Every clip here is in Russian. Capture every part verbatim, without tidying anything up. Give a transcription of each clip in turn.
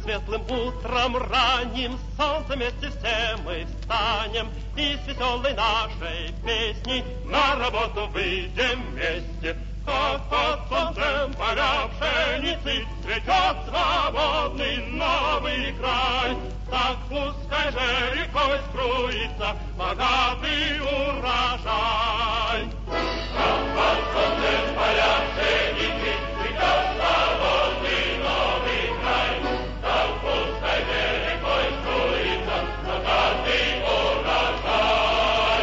светлым утром ранним солнцем вместе все мы встанем и с веселой нашей песней на работу выйдем вместе. Как под солнцем поля пшеницы цветет свободный новый край, так пускай же рекой струится богатый урожай. Как под солнцем поля пшеницы цветет свободный новый край, так пускай же рекой струится богатый урожай.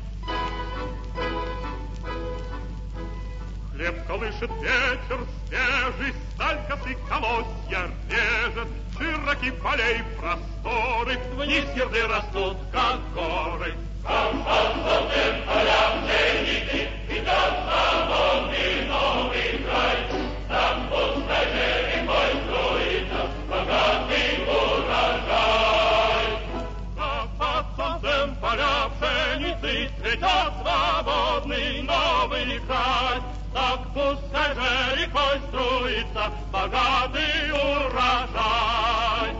Хлеб колышет ветер свежий, сталь косы колосья режет, широки полей просторы, вниз ерды растут, как горы. Как под солнцем поля пшеницы цветет свободный новый край, так пускай же рекой струится богатый урожай. Как под солнцем поля пшеницы цветет свободный новый край, так пускай же рекой струится богатый урожай.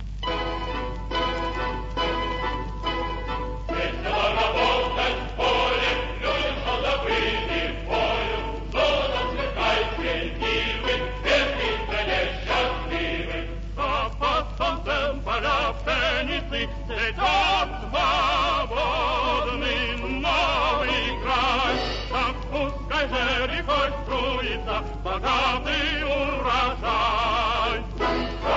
Весело работать в поле, людям, что добыли волю, золотом сверкает светивый, верный в стране счастливый. Как под солнцем поля пшеницы цветет свободный новый край, так пускай же рекой струится богатый урожай.